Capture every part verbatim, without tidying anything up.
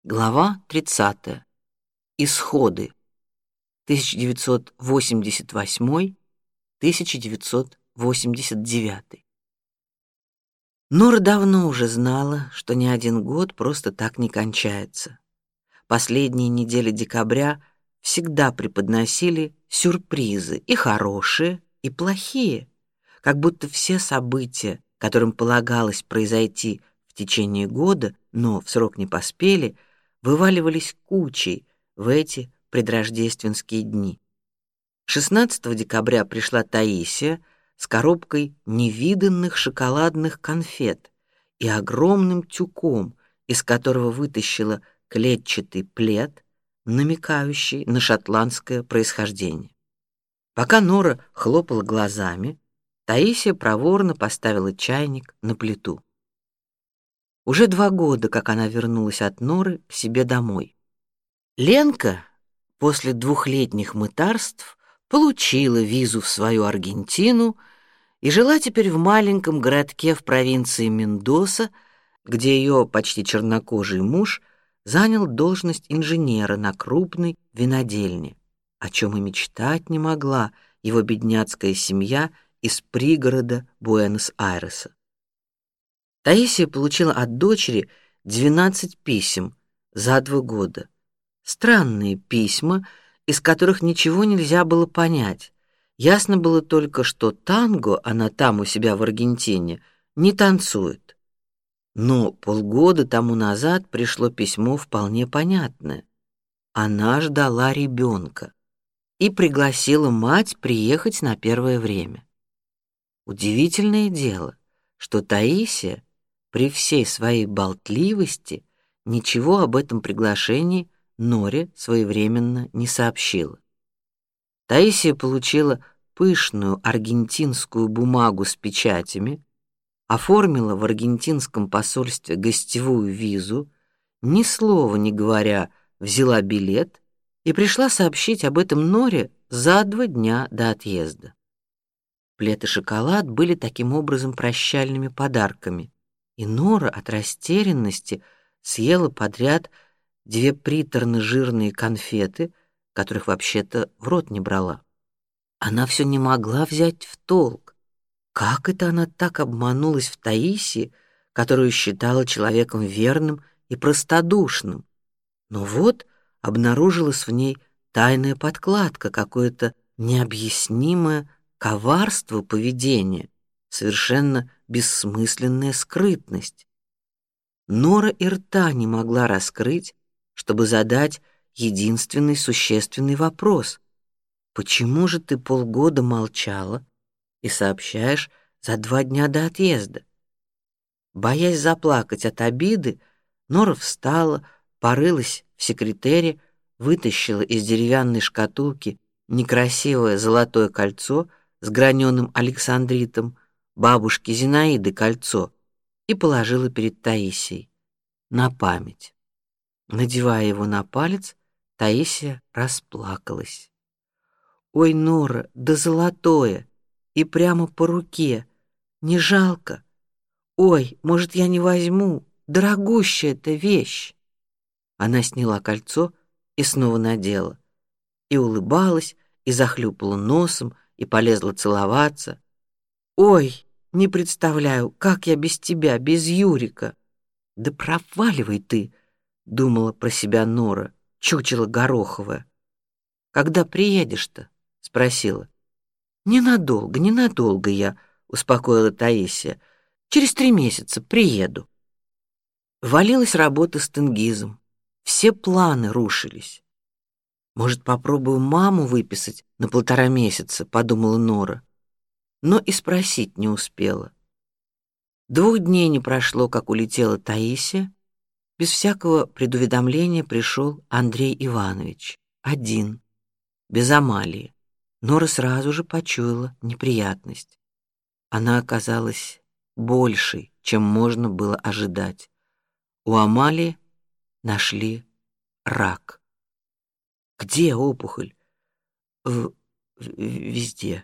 Глава тридцатая. Исходы. тысяча девятьсот восемьдесят восьмой — тысяча девятьсот восемьдесят девятый. Нора давно уже знала, что ни один год просто так не кончается. Последние недели декабря всегда преподносили сюрпризы, и хорошие, и плохие, как будто все события, которым полагалось произойти в течение года, но в срок не поспели, вываливались кучей в эти предрождественские дни. шестнадцатого декабря пришла Таисия с коробкой невиданных шоколадных конфет и огромным тюком, из которого вытащила клетчатый плед, намекающий на шотландское происхождение. Пока Нора хлопала глазами, Таисия проворно поставила чайник на плиту. Уже два года, как она вернулась от Норы к себе домой. Ленка после двухлетних мытарств получила визу в свою Аргентину и жила теперь в маленьком городке в провинции Мендоса, где ее почти чернокожий муж занял должность инженера на крупной винодельне, о чем и мечтать не могла его бедняцкая семья из пригорода Буэнос-Айреса. Таисия получила от дочери двенадцать писем за два года. Странные письма, из которых ничего нельзя было понять. Ясно было только, что танго она там у себя в Аргентине не танцует. Но полгода тому назад пришло письмо вполне понятное. Она ждала ребенка и пригласила мать приехать на первое время. Удивительное дело, что Таисия при всей своей болтливости ничего об этом приглашении Норе своевременно не сообщила. Таисия получила пышную аргентинскую бумагу с печатями, оформила в аргентинском посольстве гостевую визу, ни слова не говоря взяла билет и пришла сообщить об этом Норе за два дня до отъезда. Плед и шоколад были таким образом прощальными подарками, и Нора от растерянности съела подряд две приторно-жирные конфеты, которых вообще-то в рот не брала. Она все не могла взять в толк, как это она так обманулась в Таисии, которую считала человеком верным и простодушным. Но вот обнаружилась в ней тайная подкладка, какое-то необъяснимое коварство поведения, совершенно бессмысленная скрытность. Нора и рта не могла раскрыть, чтобы задать единственный существенный вопрос: почему же ты полгода молчала и сообщаешь за два дня до отъезда? Боясь заплакать от обиды, Нора встала, порылась в секретере, вытащила из деревянной шкатулки некрасивое золотое кольцо с граненым александритом, бабушки Зинаиды кольцо, и положила перед Таисией на память. Надевая его на палец, Таисия расплакалась. Ой, Нора, да золотое, и прямо по руке, не жалко? Ой, может, я не возьму, дорогущая эта вещь. Она сняла кольцо и снова надела, и улыбалась, и захлюпала носом, и полезла целоваться. Ой, не представляю, как я без тебя, без Юрика. Да проваливай ты, думала про себя Нора, чучело гороховое. Когда приедешь-то? Спросила. Ненадолго, ненадолго я, успокоила Таисия. Через три месяца приеду. Валилась работа с Тенгизом. Все планы рушились. Может, попробую маму выписать на полтора месяца, подумала Нора, но и спросить не успела. Двух дней не прошло, как улетела Таисия. Без всякого предуведомления пришел Андрей Иванович, один, без Амалии. Нора сразу же почуяла неприятность. Она оказалась большей, чем можно было ожидать. У Амалии нашли рак. Где опухоль? В, в, везде.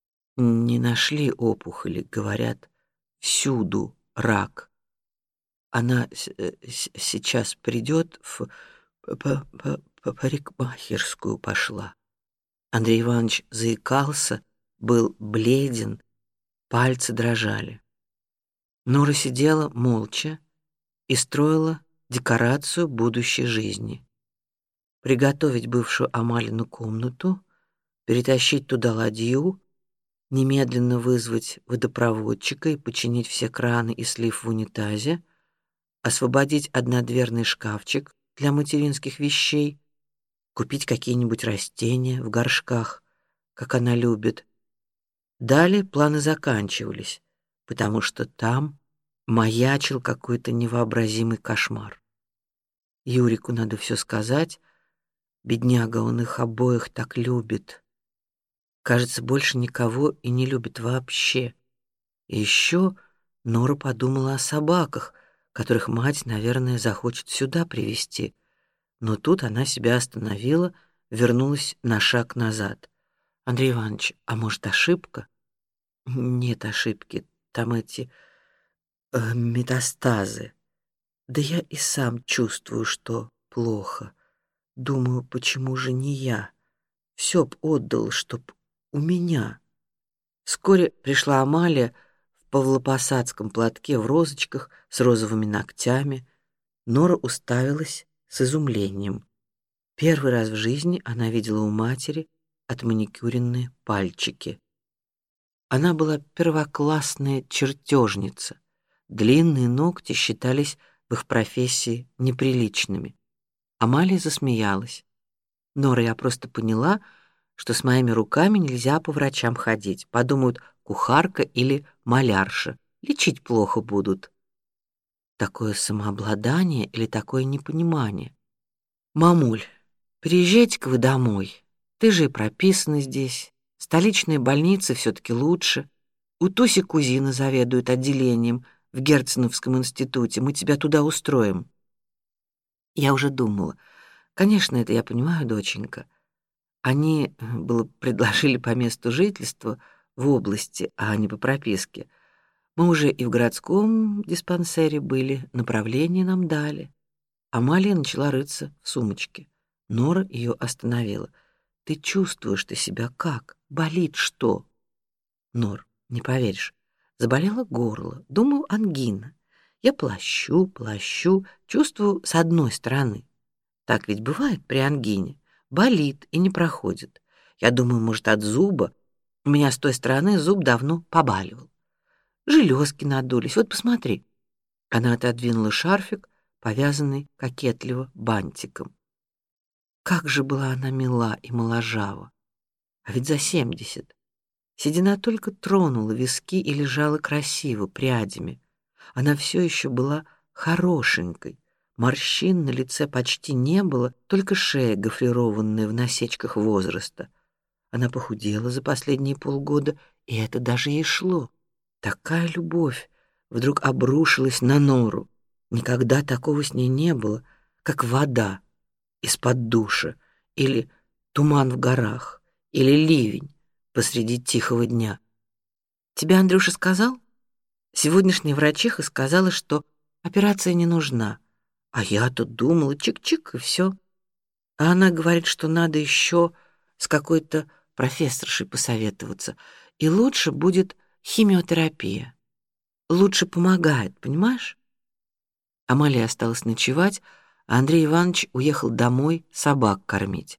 Не нашли опухоли, говорят, всюду рак. Она с э, с сейчас придет в па па па парикмахерскую пошла». Андрей Иванович заикался, был бледен, пальцы дрожали. Нора сидела молча и строила декорацию будущей жизни. Приготовить бывшую Амалину комнату, перетащить туда ладью, немедленно вызвать водопроводчика и починить все краны и слив в унитазе, освободить однодверный шкафчик для материнских вещей, купить какие-нибудь растения в горшках, как она любит. Далее планы заканчивались, потому что там маячил какой-то невообразимый кошмар. Юрику надо все сказать, бедняга, он их обоих так любит. Кажется, больше никого и не любит вообще. И еще Нора подумала о собаках, которых мать, наверное, захочет сюда привезти. Но тут она себя остановила, вернулась на шаг назад. Андрей Иванович, а может, ошибка? Нет ошибки, там эти э, метастазы. Да я и сам чувствую, что плохо. Думаю, почему же не я? Все б отдал, чтоб у меня. Вскоре пришла Амалия в павлопосадском платке в розочках с розовыми ногтями. Нора уставилась с изумлением. Первый раз в жизни она видела у матери отманикюренные пальчики. Она была первоклассная чертежница. Длинные ногти считались в их профессии неприличными. Амалия засмеялась. Нора, я просто поняла, что с моими руками нельзя по врачам ходить. Подумают, кухарка или малярша. Лечить плохо будут. Такое самообладание или такое непонимание? Мамуль, приезжайте-ка вы домой. Ты же и прописана здесь. Столичные больницы все-таки лучше. У Туси кузина заведует отделением в Герценовском институте. Мы тебя туда устроим. Я уже думала. Конечно, это я понимаю, доченька. Они э, было предложили по месту жительства в области, а не по прописке. Мы уже и в городском диспансере были, направление нам дали. Амалия начала рыться в сумочке. Нора ее остановила. Ты чувствуешь ты себя как? Болит что? Нор, не поверишь. Заболело горло. Думаю, ангина. Я плащу, плащу, чувствую с одной стороны. Так ведь бывает при ангине. Болит и не проходит. Я думаю, может, от зуба. У меня с той стороны зуб давно побаливал. Железки надулись. Вот посмотри. Она отодвинула шарфик, повязанный кокетливо бантиком. Как же была она мила и моложава. А ведь за семьдесят. Седина только тронула виски и лежала красиво прядями. Она все еще была хорошенькой. Морщин на лице почти не было, только шея, гофрированная в насечках возраста. Она похудела за последние полгода, и это даже ей шло. Такая любовь вдруг обрушилась на Нору. Никогда такого с ней не было, как вода из-под душа, или туман в горах, или ливень посреди тихого дня. Тебе Андрюша сказал? Сегодняшняя врачиха сказала, что операция не нужна. А я тут думала, чик-чик, и все. А она говорит, что надо еще с какой-то профессоршей посоветоваться. И лучше будет химиотерапия. Лучше помогает, понимаешь? Амалия осталась ночевать, а Андрей Иванович уехал домой собак кормить.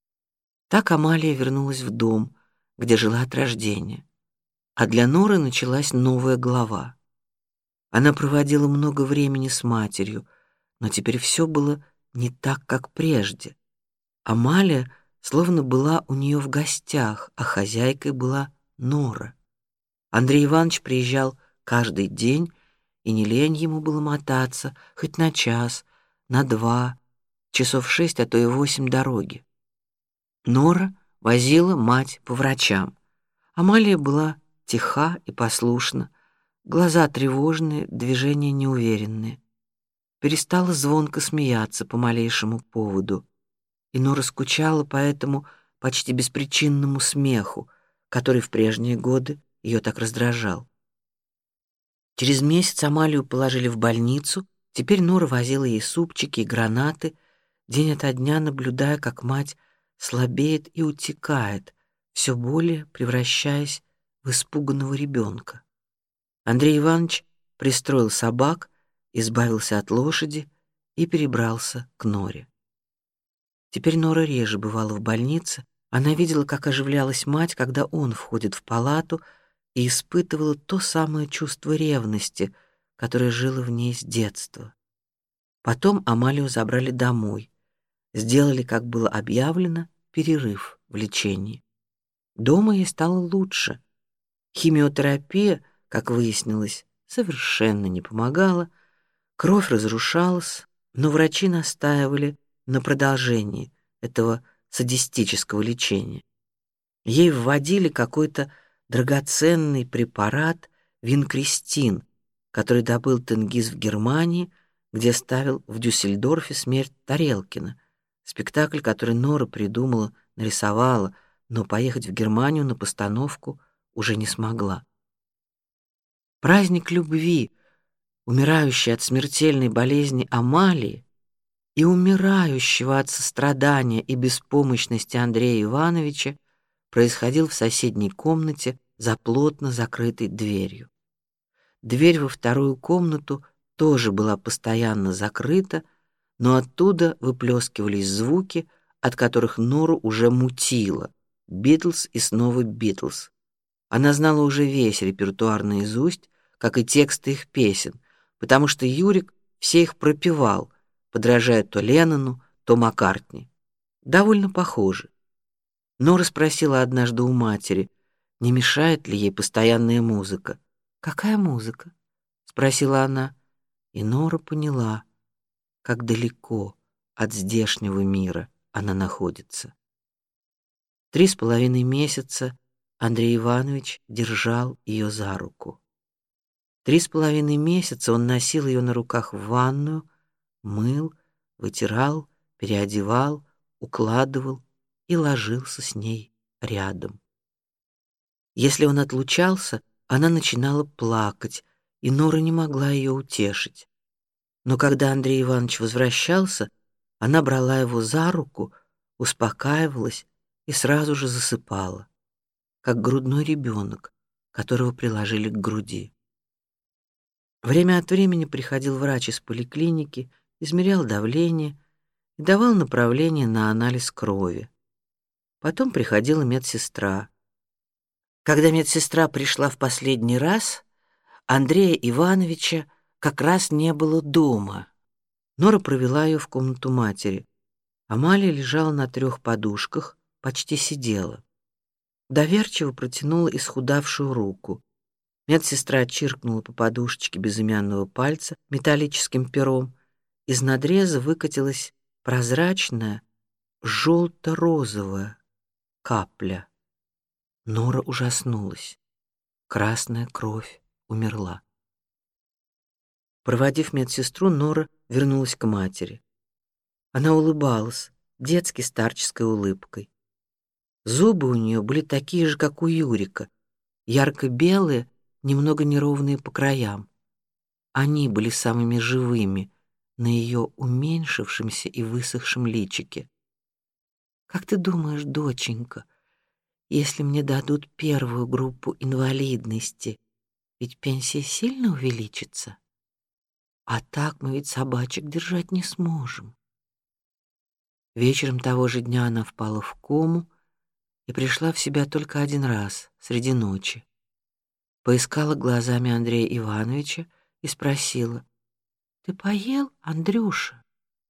Так Амалия вернулась в дом, где жила от рождения. А для Норы началась новая глава. Она проводила много времени с матерью, но теперь все было не так, как прежде. Амалия словно была у нее в гостях, а хозяйкой была Нора. Андрей Иванович приезжал каждый день, и не лень ему было мотаться хоть на час, на два, часов шесть, а то и восемь дороги. Нора возила мать по врачам. Амалия была тиха и послушна, глаза тревожные, движения неуверенные. Перестала звонко смеяться по малейшему поводу. И Нора скучала по этому почти беспричинному смеху, который в прежние годы ее так раздражал. Через месяц Амалию положили в больницу, Теперь Нора возила ей супчики и гранаты, день ото дня наблюдая, как мать слабеет и утекает, все более превращаясь в испуганного ребенка. Андрей Иванович пристроил собак, избавился от лошади и перебрался к Норе. Теперь Нора реже бывала в больнице. Она видела, как оживлялась мать, когда он входит в палату, и испытывала то самое чувство ревности, которое жило в ней с детства. Потом Амалию забрали домой, сделали, как было объявлено, перерыв в лечении. Дома ей стало лучше. Химиотерапия, как выяснилось, совершенно не помогала, кровь разрушалась, но врачи настаивали на продолжении этого садистического лечения. Ей вводили какой-то драгоценный препарат винкристин, который добыл Тенгиз в Германии, где ставил в Дюссельдорфе «Смерть Тарелкина», спектакль, который Нора придумала, нарисовала, но поехать в Германию на постановку уже не смогла. Праздник любви, умирающей от смертельной болезни Амалии и умирающего от сострадания и беспомощности Андрея Ивановича, происходил в соседней комнате за плотно закрытой дверью. Дверь во вторую комнату тоже была постоянно закрыта, но оттуда выплескивались звуки, от которых Нору уже мутило. Битлз и снова Битлз. Она знала уже весь репертуар наизусть, как и тексты их песен, потому что Юрик все их пропевал, подражая то Леннону, то Маккартни. Довольно похоже. Нора спросила однажды у матери, не мешает ли ей постоянная музыка. «Какая музыка?» — спросила она, и Нора поняла, как далеко от здешнего мира она находится. Три с половиной месяца Андрей Иванович держал ее за руку. Три с половиной месяца он носил ее на руках в ванную, мыл, вытирал, переодевал, укладывал и ложился с ней рядом. Если он отлучался, она начинала плакать, и Нора не могла ее утешить. Но когда Андрей Иванович возвращался, она брала его за руку, успокаивалась и сразу же засыпала, как грудной ребенок, которого приложили к груди. Время от времени приходил врач из поликлиники, измерял давление и давал направление на анализ крови. Потом приходила медсестра. Когда медсестра пришла в последний раз, Андрея Ивановича как раз не было дома. Нора провела ее в комнату матери. Амалия лежала на трех подушках, почти сидела. Доверчиво протянула исхудавшую руку. Медсестра чиркнула по подушечке безымянного пальца металлическим пером. Из надреза выкатилась прозрачная желто-розовая капля. Нора ужаснулась. Красная кровь умерла. Проводив медсестру, Нора вернулась к матери. Она улыбалась, детски старческой улыбкой. Зубы у нее были такие же, как у Юрика, ярко-белые, немного неровные по краям. Они были самыми живыми на ее уменьшившемся и высохшем личике. «Как ты думаешь, доченька, если мне дадут первую группу инвалидности, ведь пенсия сильно увеличится? А так мы ведь собачек держать не сможем». Вечером того же дня она впала в кому и пришла в себя только один раз, среди ночи. Поискала глазами Андрея Ивановича и спросила: «Ты поел, Андрюша?»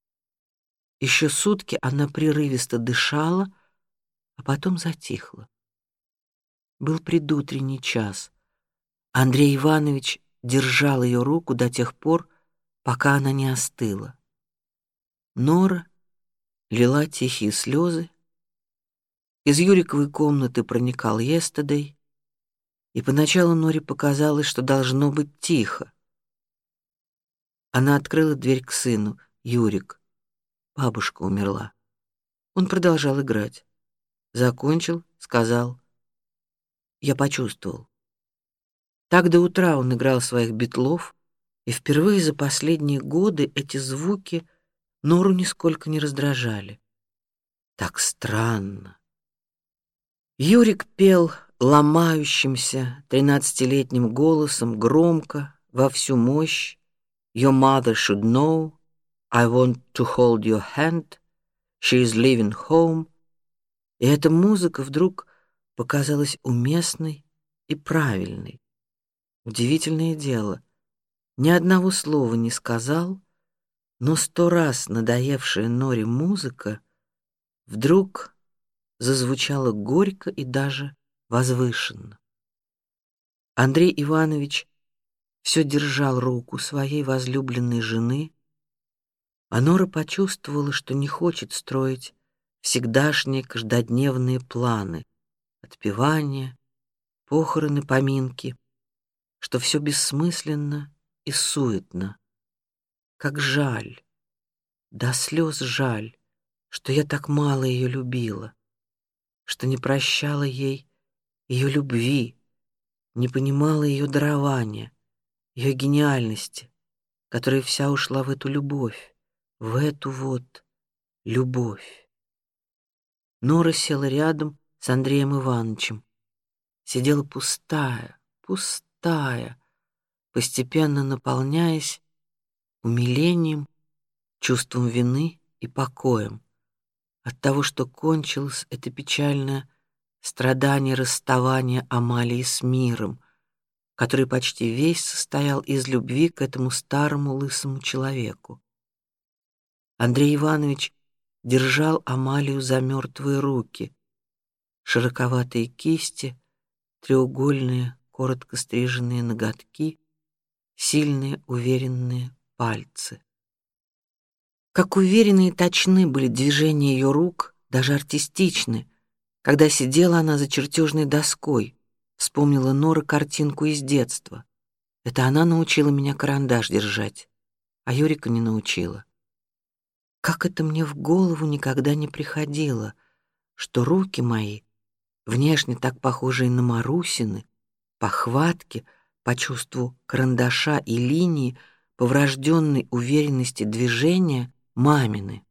Еще сутки она прерывисто дышала, а потом затихла. Был предутренний час. Андрей Иванович держал ее руку до тех пор, пока она не остыла. Нора лила тихие слезы. Из Юриковой комнаты проникал Естедей, и поначалу Норе показалось, что должно быть тихо. Она открыла дверь к сыну. «Юрик, бабушка умерла». Он продолжал играть. Закончил, сказал: «Я почувствовал». Так до утра он играл своих битлов, И впервые за последние годы эти звуки Нору нисколько не раздражали. Так странно. Юрик пел ломающимся тринадцатилетним голосом громко, во всю мощь: «Your mother should know, I want to hold your hand, she is leaving home». И эта музыка вдруг показалась уместной и правильной. Удивительное дело, ни одного слова не сказал, но сто раз надоевшая Норе музыка вдруг зазвучала горько и даже возвышенно. Андрей Иванович все держал руку своей возлюбленной жены, а Нора почувствовала, что не хочет строить всегдашние каждодневные планы: отпевания, похороны, поминки, что все бессмысленно и суетно. Как жаль, до слез жаль, что я так мало ее любила, что не прощала ей ее любви, не понимала ее дарования, ее гениальности, которая вся ушла в эту любовь, в эту вот любовь. Нора села рядом с Андреем Ивановичем. Сидела пустая, пустая, постепенно наполняясь умилением, чувством вины и покоем от того, что кончилось это печальное страдание расставания Амалии с миром, который почти весь состоял из любви к этому старому лысому человеку. Андрей Иванович держал Амалию за мертвые руки, широковатые кисти, треугольные, коротко стриженные ноготки, сильные, уверенные пальцы. Как уверенные и точны были движения ее рук, даже артистичны, когда сидела она за чертежной доской. Вспомнила Нора картинку из детства. Это она научила меня карандаш держать, а Юрика не научила. Как это мне в голову никогда не приходило, что руки мои, внешне так похожие на Марусины, по хватке, по чувству карандаша и линии, по врожденной уверенности движения, мамины.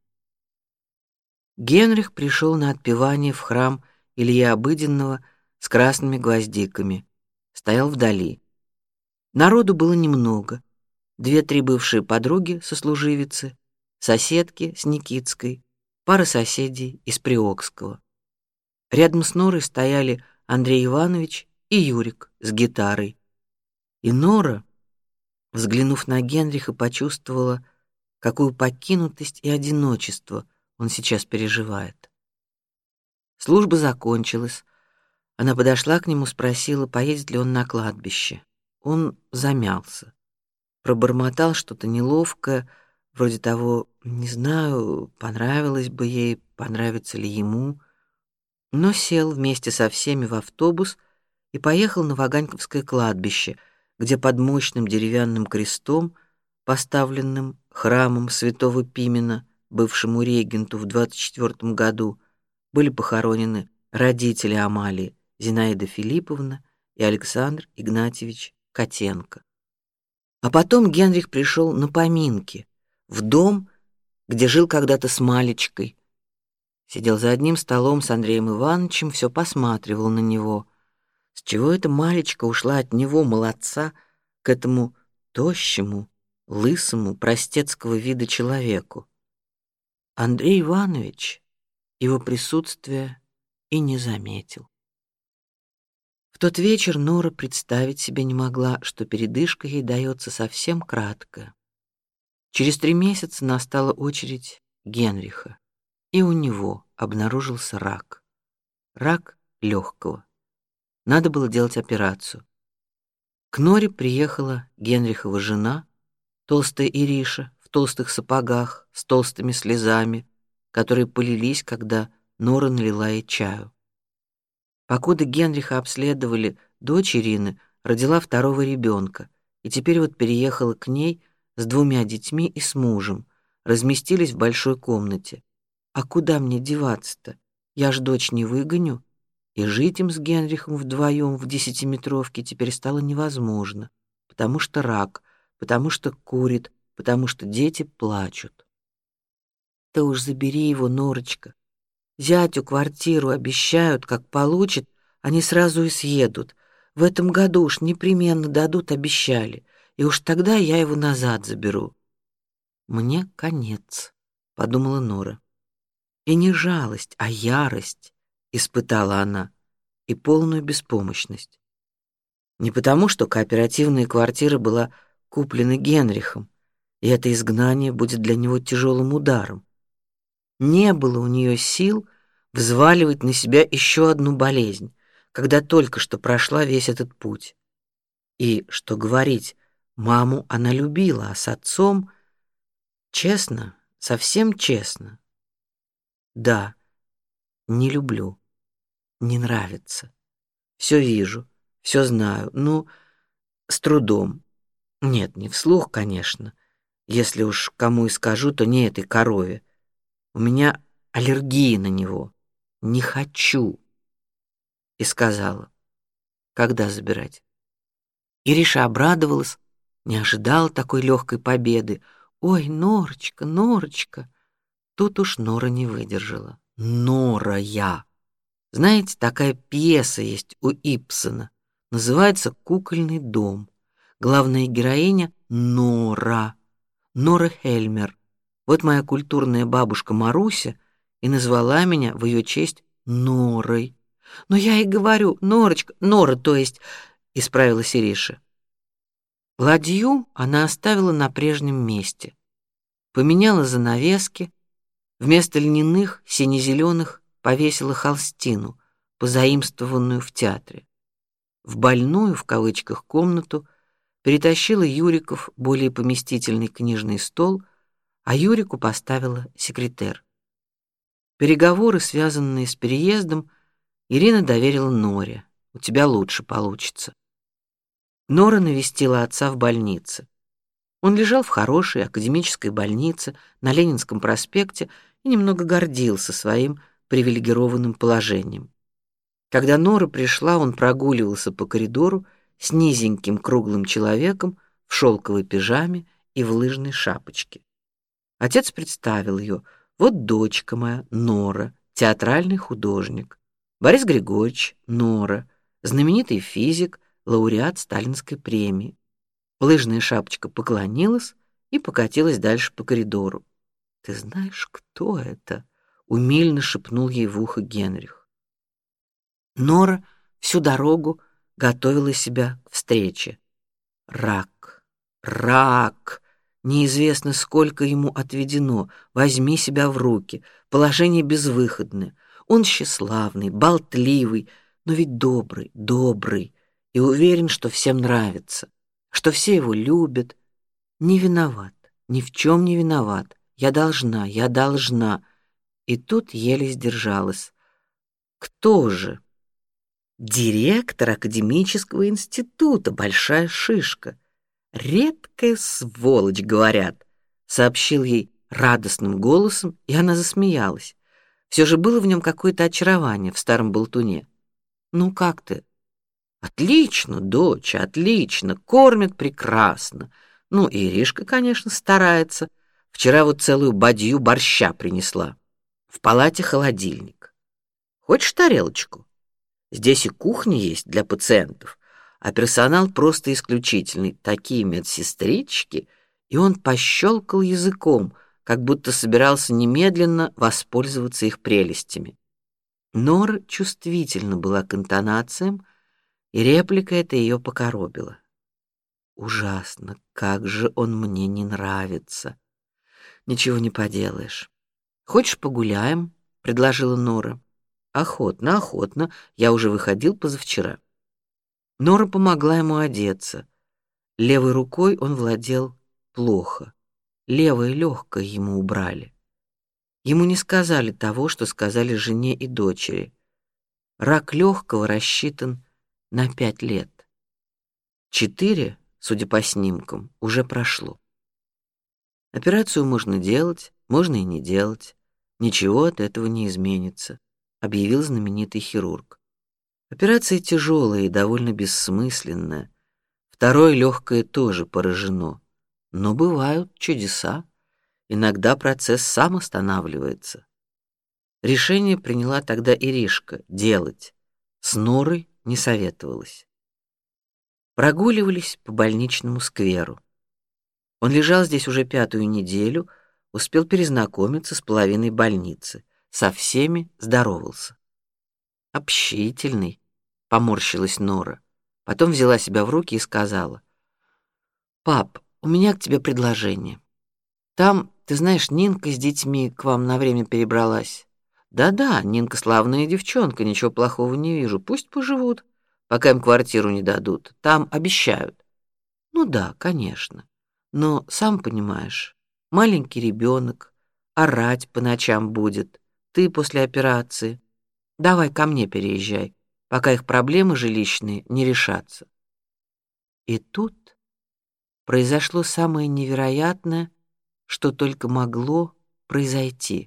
Генрих пришел на отпевание в храм Ильи Обыденного с красными гвоздиками. Стоял вдали. Народу было немного. Две-три бывшие подруги сослуживицы, соседки с Никитской, пара соседей из Приокского. Рядом с Норой стояли Андрей Иванович и Юрик с гитарой. И Нора, взглянув на Генриха, почувствовала, какую покинутость и одиночество он сейчас переживает. Служба закончилась. Она подошла к нему, спросила, поедет ли он на кладбище. Он замялся, пробормотал что-то неловкое, вроде того: не знаю, понравилось бы ей, понравится ли ему, но сел вместе со всеми в автобус и поехал на Ваганьковское кладбище, где под мощным деревянным крестом, поставленным храмом святого Пимена, бывшему регенту в двадцать четвёртом году, были похоронены родители Амалии, Зинаида Филипповна и Александр Игнатьевич Котенко. А потом Генрих пришел на поминки в дом, где жил когда-то с Малечкой. Сидел за одним столом с Андреем Ивановичем, все посматривал на него. С чего эта Малечка ушла от него, молодца, к этому тощему, лысому, простецкого вида человеку? Андрей Иванович его присутствия и не заметил. В тот вечер Нора представить себе не могла, что передышка ей дается совсем краткая. Через три месяца настала очередь Генриха, и у него обнаружился рак. Рак легкого. Надо было делать операцию. К Норе приехала Генрихова жена, толстая Ириша, в толстых сапогах, с толстыми слезами, которые полились, когда Нора налила ей чаю. Покуда Генриха обследовали, дочь Ирины родила второго ребенка, и теперь вот переехала к ней с двумя детьми и с мужем, разместились в большой комнате. А куда мне деваться-то? Я ж дочь не выгоню. И жить им с Генрихом вдвоем в десятиметровке теперь стало невозможно, потому что рак, потому что курит, потому что дети плачут. Ты уж забери его, Норочка. Зятю квартиру обещают, как получит, они сразу и съедут. В этом году уж непременно дадут, обещали, и уж тогда я его назад заберу. Мне конец, подумала Нора. И не жалость, а ярость испытала она, и полную беспомощность. Не потому, что кооперативная квартира была куплена Генрихом, и это изгнание будет для него тяжелым ударом. Не было у нее сил взваливать на себя еще одну болезнь, когда только что прошла весь этот путь. И что говорить, маму она любила, а с отцом, честно, совсем честно, да, не люблю, не нравится. Все вижу, все знаю, ну, с трудом. Нет, не вслух, конечно. Если уж кому и скажу, то не этой корове. У меня аллергия на него. Не хочу. И сказала: когда забирать? Ириша обрадовалась, не ожидала такой легкой победы. Ой, Норочка, Норочка. Тут уж Нора не выдержала. Нора я. Знаете, такая пьеса есть у Ибсена. Называется «Кукольный дом». Главная героиня Нора. Нора Хельмер. Вот моя культурная бабушка Маруся и назвала меня в ее честь Норой. Но я и говорю, Норочка, Нора, то есть, исправилась Ириша. Ладью она оставила на прежнем месте. Поменяла занавески, вместо льняных сине-зеленых повесила холстину, позаимствованную в театре. В больную, в кавычках, комнату перетащила Юриков более поместительный книжный стол, а Юрику поставила секретер. Переговоры, связанные с переездом, Ирина доверила Норе. У тебя лучше получится. Нора навестила отца в больнице. Он лежал в хорошей академической больнице на Ленинском проспекте и немного гордился своим привилегированным положением. Когда Нора пришла, он прогуливался по коридору с низеньким круглым человеком в шелковой пижаме и в лыжной шапочке. Отец представил ее: вот дочка моя, Нора, театральный художник. Борис Григорьевич, Нора, знаменитый физик, лауреат Сталинской премии. Лыжная шапочка поклонилась и покатилась дальше по коридору. Ты знаешь, кто это? Умильно шепнул ей в ухо Генрих. Нора всю дорогу готовила себя к встрече. Рак, рак. Неизвестно, сколько ему отведено. Возьми себя в руки. Положение безвыходное. Он тщеславный, болтливый, но ведь добрый, добрый и уверен, что всем нравится, что все его любят. Не виноват, ни в чем не виноват. Я должна, я должна. И тут еле сдержалась. Кто же? Директор академического института, большая шишка. Редкая сволочь, говорят, сообщил ей радостным голосом, и она засмеялась. Все же было в нем какое-то очарование в старом болтуне. Ну как ты? Отлично, дочь, отлично, кормят прекрасно. Ну и Иришка, конечно, старается. Вчера вот целую бадью борща принесла. В палате холодильник. Хочешь тарелочку? Здесь и кухня есть для пациентов, а персонал просто исключительный. Такие медсестрички, и он пощелкал языком, как будто собирался немедленно воспользоваться их прелестями. Нора чувствительна была к интонациям, и реплика эта ее покоробила. Ужасно, как же он мне не нравится. Ничего не поделаешь. Хочешь, погуляем? Предложила Нора. Охотно, охотно. Я уже выходил позавчера. Нора помогла ему одеться. Левой рукой он владел плохо. Левое легкое ему убрали. Ему не сказали того, что сказали жене и дочери. Рак легкого рассчитан на пять лет. Четыре, судя по снимкам, уже прошло. Операцию можно делать, можно и не делать. Ничего от этого не изменится, объявил знаменитый хирург. Операция тяжелая и довольно бессмысленная. Второе легкое тоже поражено. Но бывают чудеса. Иногда процесс сам останавливается. Решение приняла тогда Иришка — делать. С Норой не советовалась. Прогуливались по больничному скверу. Он лежал здесь уже пятую неделю, успел перезнакомиться с половиной больницы, со всеми здоровался. Общительный, поморщилась Нора. Потом взяла себя в руки и сказала: «Пап, у меня к тебе предложение. Там, ты знаешь, Нинка с детьми к вам на время перебралась. Да-да, Нинка славная девчонка, ничего плохого не вижу. Пусть поживут, пока им квартиру не дадут. Там обещают». Ну да, конечно. Но сам понимаешь, маленький ребенок, орать по ночам будет. Ты после операции. Давай ко мне переезжай, пока их проблемы жилищные не решатся. И тут произошло самое невероятное, что только могло произойти.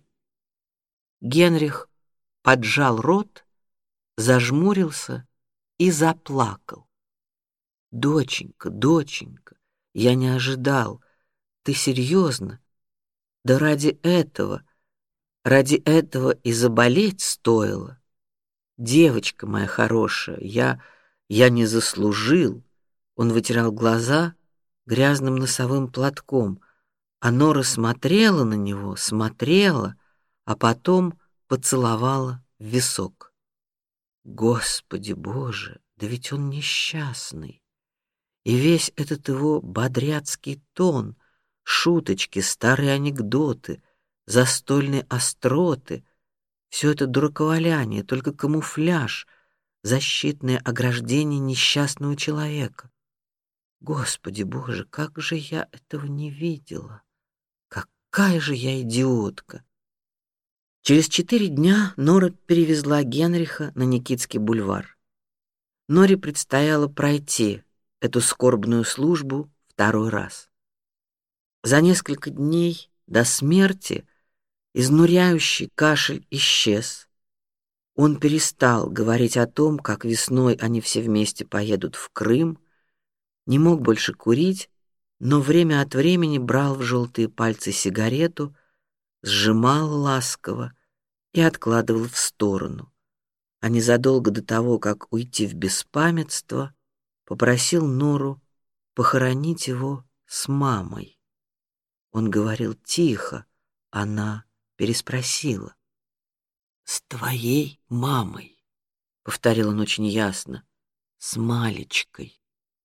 Генрих поджал рот, зажмурился и заплакал. Доченька, доченька, я не ожидал. Ты серьезно? Да ради этого, ради этого и заболеть стоило. Девочка моя хорошая, я я не заслужил. Он вытирал глаза грязным носовым платком. А Нора смотрела на него, смотрела, а потом поцеловала в висок. Господи Боже, да ведь он несчастный. И весь этот его бодряцкий тон, шуточки, старые анекдоты, застольные остроты — все это дураковаляние, только камуфляж, защитное ограждение несчастного человека. Господи Боже, как же я этого не видела! Какая же я идиотка! Через четыре дня Нора перевезла Генриха на Никитский бульвар. Норе предстояло пройти эту скорбную службу второй раз. За несколько дней до смерти изнуряющий кашель исчез. Он перестал говорить о том, как весной они все вместе поедут в Крым, не мог больше курить, но время от времени брал в желтые пальцы сигарету, сжимал ласково и откладывал в сторону. А незадолго до того, как уйти в беспамятство, попросил Нору похоронить его с мамой. Он говорил тихо, она переспросила: «С твоей мамой», — повторил он очень ясно, — «с Малечкой».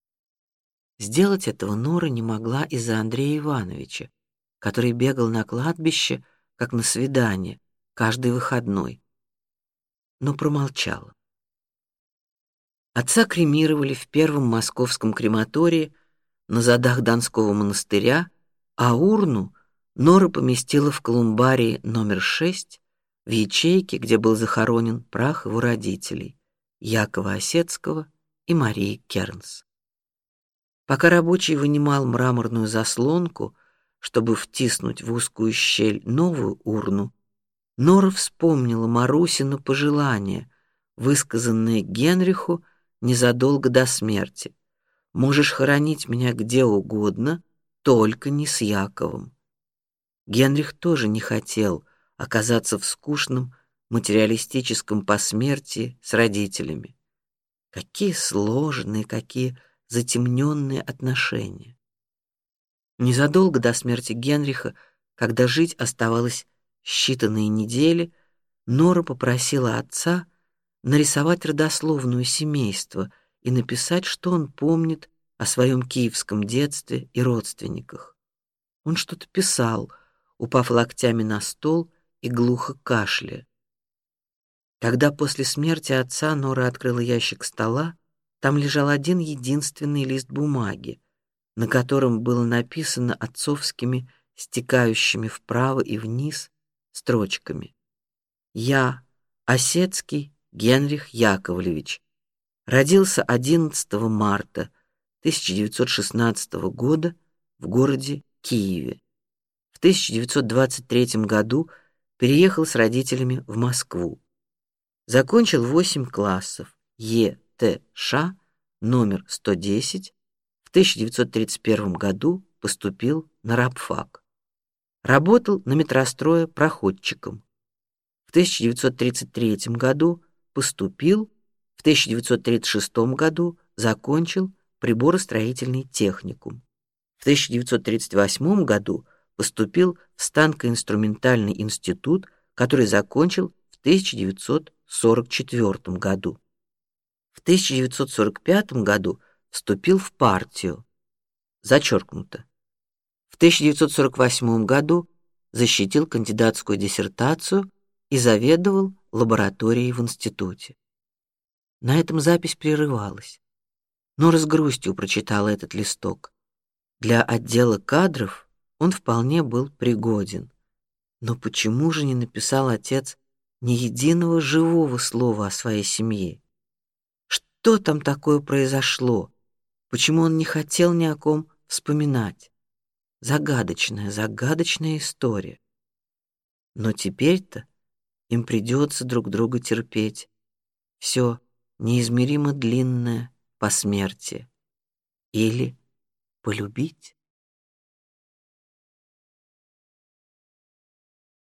Сделать этого Нора не могла из-за Андрея Ивановича, который бегал на кладбище, как на свидание, каждый выходной, но промолчала. Отца кремировали в первом московском крематории на задах Донского монастыря, а урну Нора поместила в колумбарии номер шесть в ячейке, где был захоронен прах его родителей Якова Осетского и Марии Кернс. Пока рабочий вынимал мраморную заслонку, чтобы втиснуть в узкую щель новую урну, Нора вспомнила Марусину пожелание, высказанное Генриху незадолго до смерти: «Можешь хоронить меня где угодно, только не с Яковом». Генрих тоже не хотел оказаться в скучном материалистическом посмертии с родителями. Какие сложные, какие затемненные отношения. Незадолго до смерти Генриха, когда жить оставалось считанные недели, Нора попросила отца нарисовать родословную семейства и написать, что он помнит о своем киевском детстве и родственниках. Он что-то писал, упав локтями на стол и глухо кашляя. Когда после смерти отца Нора открыла ящик стола, там лежал один единственный лист бумаги, на котором было написано отцовскими, стекающими вправо и вниз строчками: «Я, Осетский Генрих Яковлевич, родился одиннадцатого марта тысяча девятьсот шестнадцатого года в городе Киеве. В тысяча девятьсот двадцать третьем году переехал с родителями в Москву. Закончил восемь классов Е Т Ш номер сто десять. В тысяча девятьсот тридцать первом году поступил на рабфак. Работал на метрострое проходчиком. В тысяча девятьсот тридцать третьем году поступил, в тысяча девятьсот тридцать шестом году закончил приборостроительный техникум. В тысяча девятьсот тридцать восьмом году поступил в станкоинструментальный институт, который закончил в тысяча девятьсот сорок четвёртом году. В тысяча девятьсот сорок пятом году вступил в партию. Зачеркнуто. В тысяча девятьсот сорок восьмом году защитил кандидатскую диссертацию и заведовал лабораторией в институте. На этом запись прерывалась. Нора с грустью прочитала этот листок. Для отдела кадров он вполне был пригоден. Но почему же не написал отец ни единого живого слова о своей семье? Что там такое произошло? Почему он не хотел ни о ком вспоминать? Загадочная, загадочная история. Но теперь-то им придется друг друга терпеть. Все неизмеримо длинное посмертие. Или полюбить.